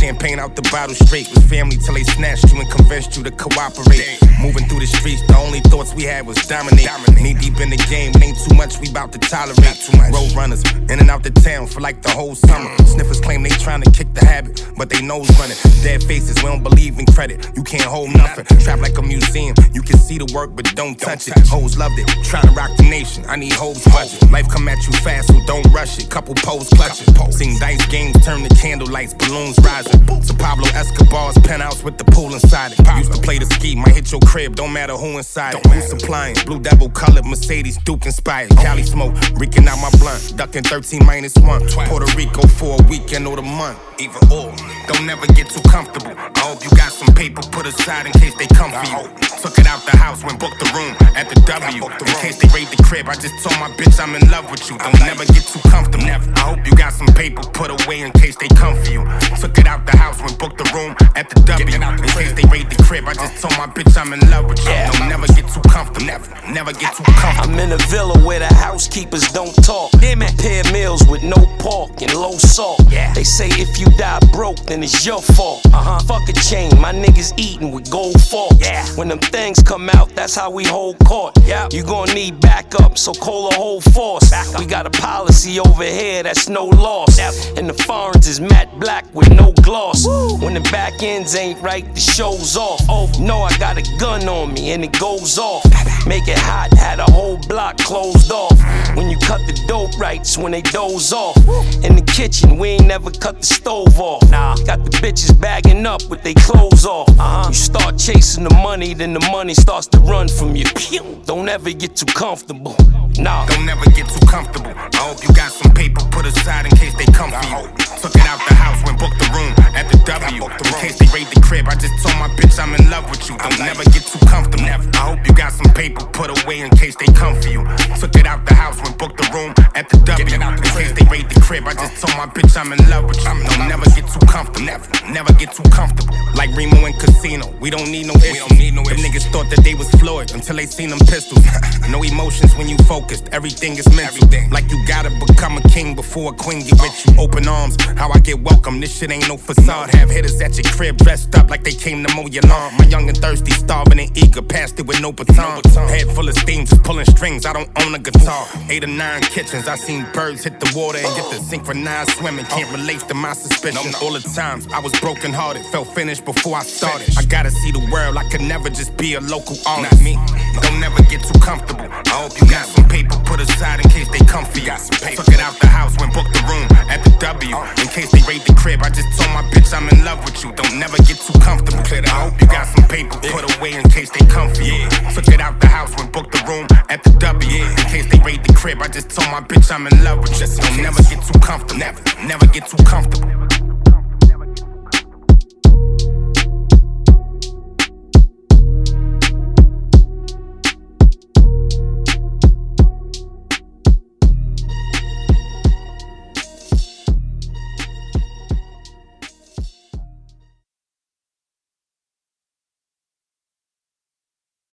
Champagne out the bottle straight. Was family till they snatched you and convinced you to cooperate. Moving through the streets, the only thoughts we had was dominate. Knee deep in the game, it ain't too much we bout to tolerate. Road runners, in and out the town for like the whole summer. Sniffers claim they tryna kick the habit, but they nose running. Dead faces, we don't believe in credit. You can't hold nothing. Trap like a museum, you can see the work, but don't touch it. Hoes loved it, tryna rock the nation. I need hoes budget. Life come at you fast, so don't rush it. Couple pose clutches. Seen dice games turn to candlelights, balloons rising. To Pablo Escobar's penthouse with the pool inside it. Used to play the ski, might hit your crib, don't matter who inside it. Who's supplying? Blue Devil colored Mercedes, Duke inspired. Cali smoke, reeking out my blunt. Ducking 13-1. Puerto Rico for a weekend or the month. Either or, don't never get too comfortable. I hope you got some paper put aside in case they come for you. Took it out the house when booked the room at the W. In case they raid the crib, I just told my bitch I'm in love with you. Don't never get too comfortable. I hope you got some paper put away in case they come for you. Took it out the house when booked the room at the W. In case they raid the crib, I just told my bitch I'm in love with you. Don't never get too comfortable. Never get too comfortable. I'm in a villa where the housekeepers don't talk. Pair meals with no pork and low salt. They say if you die broke, then it's your fault. Fuck a chain, my niggas eating with gold forks. When them things come out, that's how we hold court. You gon' need backup, so call a whole force. We got a policy over here that's no loss. And the foreigns is matte black with no gloss. When the back ends ain't right, the show's off. No, I got a gun on me and it goes off. Make it hot, had a whole block closed off. When you cut the dope rights, when they doze off. In the kitchen, we ain't never cut the stove off. Got the bitches bagging up with they clothes off. You start chasing the money, then the money starts to run from you. Don't ever get too comfortable. Don't never get too comfortable. I hope you got some paper put aside in case they come for you. Took it out the house when booked the room at the W. In case they raid the crib, I just told my bitch I'm in love with you. Don't never get too comfortable. I hope you got some paper put away in case they come for you. Took it out the house when booked the room at the W. In case they raid the crib, I just told my bitch I'm in love with you. Don't never get too comfortable. Never get too comfortable. Like Remo and Casino, we don't need no issues. Them niggas thought that they was Floyd until they seen them pistols. No emotions when you focused, everything is mental. Like you gotta become a king before a queen get with you. Open arms, how I get welcome, this shit ain't no facade. Have hitters at your crib dressed up like they came to mow your lawn. My young and thirsty, starving and eager, passed it with no baton. Head full of steam, just pulling strings, I don't own a guitar. 8 or 9 kitchens, I seen birds hit the water and get the synchronized swimming. Can't relate to my suspicion. All the times I was broken hearted, felt finished before I started. I gotta see the world, I could never just be a local artist. Not me, don't never get too comfortable. I hope you got some paper put aside in case they come for you. Took it out the house when booked the room at the W. In case they raid the crib, I just told my bitch I'm in love with you. Don't never get too comfortable. I hope you got some paper put away in case they come for you. Took it out the house when booked the room at the W. In case they raid the crib, I just told my bitch I'm in love with you. Don't never get too comfortable. Never get too comfortable.